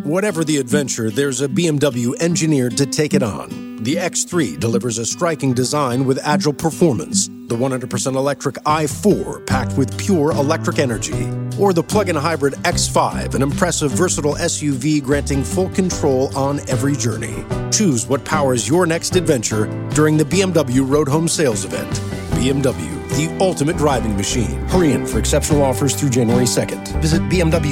Whatever the adventure, there's a BMW engineered to take it on. The X3 delivers a striking design with agile performance. The 100% electric i4 packed with pure electric energy. Or the plug-in hybrid X5, an impressive, versatile SUV granting full control on every journey. Choose what powers your next adventure during the BMW Road Home Sales Event. BMW, the ultimate driving machine. Hurry in for exceptional offers through January 2nd. Visit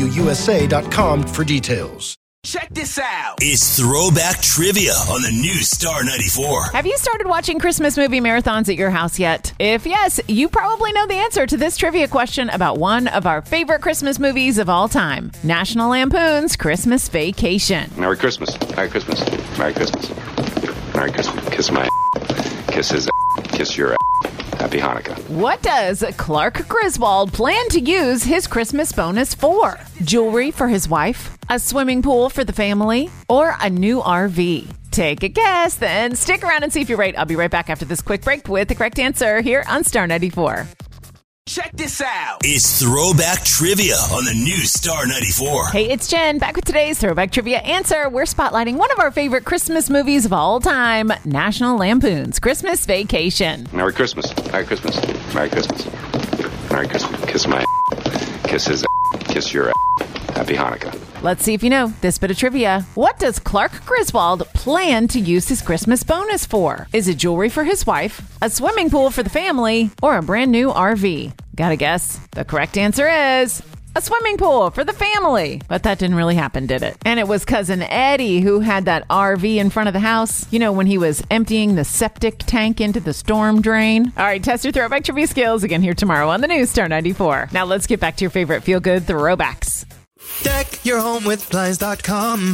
BMWUSA.com for details. Check this out. It's Throwback Trivia on the new Star 94. Have you started watching Christmas movie marathons at your house yet? If yes, you probably know the answer to this trivia question about one of our favorite Christmas movies of all time, National Lampoon's Christmas Vacation. Merry Christmas. Merry Christmas. Merry Christmas. Merry Christmas. Kiss my kiss his kiss your Happy Hanukkah. What does Clark Griswold plan to use his Christmas bonus for? Jewelry for his wife? A swimming pool for the family? Or a new RV? Take a guess, then stick around and see if you're right. I'll be right back after this quick break with the correct answer here on Star 94. Check this out. It's Throwback Trivia on the new Star 94. Hey, it's Jen, back with today's Throwback Trivia answer. We're spotlighting one of our favorite Christmas movies of all time, National Lampoon's Christmas Vacation. Merry Christmas. Merry Christmas. Merry Christmas. Merry Christmas. Kiss my kiss his kiss your Happy Hanukkah. Let's see if you know this bit of trivia. What does Clark Griswold plan to use his Christmas bonus for? Is it jewelry for his wife, a swimming pool for the family, or a brand new RV? Gotta guess. The correct answer is a swimming pool for the family. But that didn't really happen, did it? And it was Cousin Eddie who had that RV in front of the house. You know, when he was emptying the septic tank into the storm drain. All right, test your throwback trivia skills again here tomorrow on the new Star 94. Now let's get back to your favorite feel-good throwbacks. Deck your home with Blinds.com.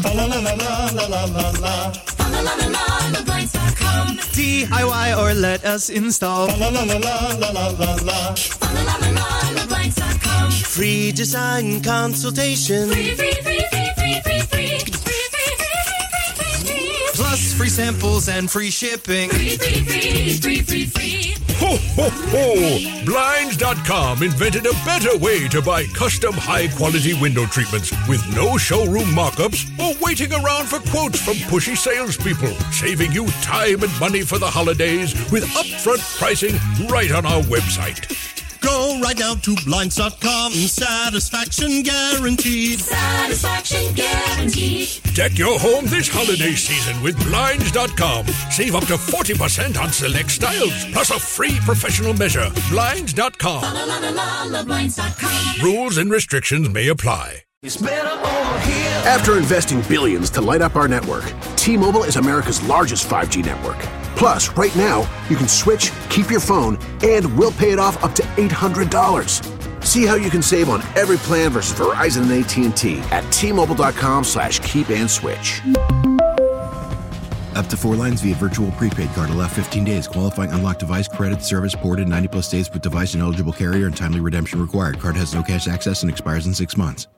DIY or let us install. Free design consultation. Plus free samples and free shipping. Ho, ho, ho! Blinds.com invented a better way to buy custom high-quality window treatments with no showroom mock-ups or waiting around for quotes from pushy salespeople, saving you time and money for the holidays with upfront pricing right on our website. Go right now to Blinds.com. Satisfaction guaranteed. Satisfaction guaranteed. Deck your home this holiday season with Blinds.com. Save up to 40% on select styles, plus a free professional measure. Blinds.com. Blinds.com. Rules and restrictions may apply. It's better over here. After investing billions to light up our network, T-Mobile is America's largest 5G network. Plus, right now, you can switch, keep your phone, and we'll pay it off up to $800. See how you can save on every plan versus Verizon and AT&T at T-Mobile.com/keep-and-switch. Up to 4 lines via virtual prepaid card. Allow 15 days. Qualifying unlocked device credit service ported 90-plus days with device and eligible carrier and timely redemption required. Card has no cash access and expires in 6 months.